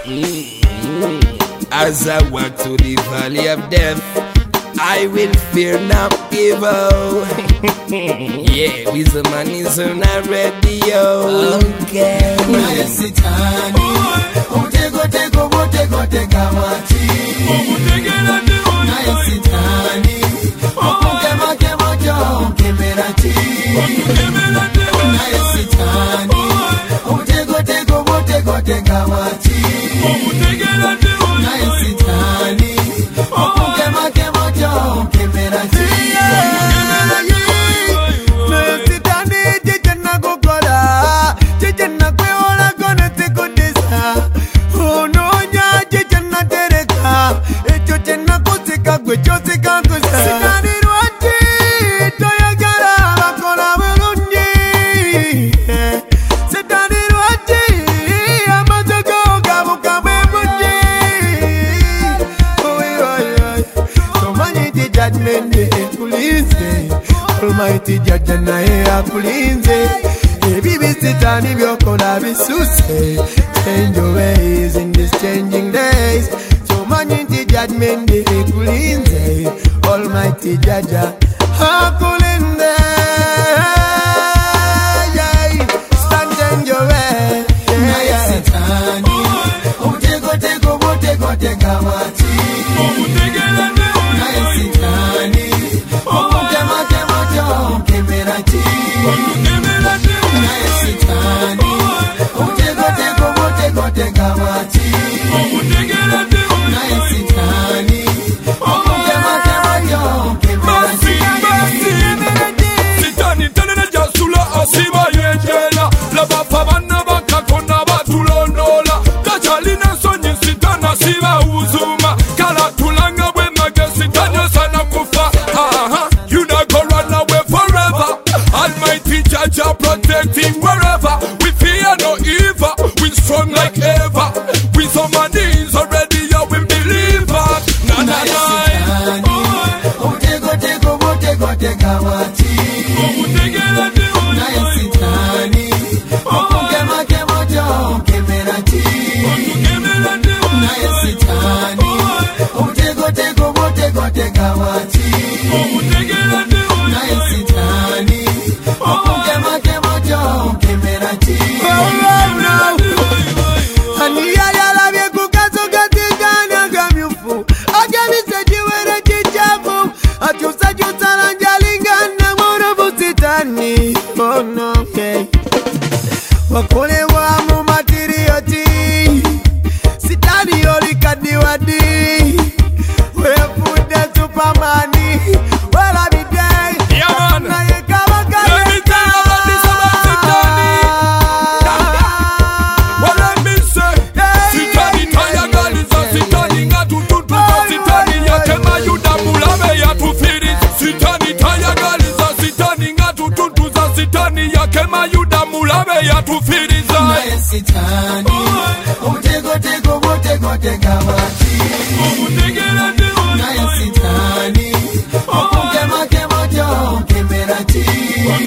As I walk to the valley of death, I will fear no evil. Yeah, with the man is on a radio. Okay. Sitani, utego wati. Naye sitani, ukema jo kemerati. Naye sitani, utego wati. Naye sitani, ukema jo kemerati. Naye sitani, jijena gogola, jijena kweola gonna take on this. Oh no, nya jijena tereka, echo jena kusika kwechotika kusa. Sitani rwati, toyagara bakola bulungi. Sitani rwati, amazogo gabuka bwebuji. Somanyiti judgment day kulinze, Almighty judge naye akulinze. Baby sitani byokola bisuse. Change your ways in these changing days. Somanyiti judgment day kulinze, Almighty judge akulinze. Stand in your way. Sitani, utego wati. Naye sitani, ukema jo kemerati. Naye sitani, utego wati. Naye sitani, ukema jo kemerati. Sitani tenene jasula asiba yejela. Laba fabana bakakona batulondola. Kachalina sonyi sitana siba uzuma. Kala tulanga we magesi tanyo sana kufa. You not go run away forever. Almighty Judge are protecting wherever. We fear no evil. We strong like ever. We on my knees already. Yeah, we believe us. Na na na. Utego wati. Naye sitani, ukema jo kemerati. Naye sitani, utego wati. Naye sitani, ukema jo kemerati. Aniyala byekukazo gatigana gamyufu. Ajamise jiwere jijabu. Ajusa lanjalingana mwana sitani. Oh no, okay. Wakole wa mu materioti. Sitani olikadi wadi. We put the supermani. Well I be day. Yeah, man. Let me tell you about this about Sitani. Well, let me say, Sitani tayagaliza, Sitani ngatututuza, Sitani yakema yudamulabe yatufiri. Sitani tayagaliza, Sitani ngatututuza, Sitani yakema yudamulabe yatufiriza. Naye sitani, utego wati.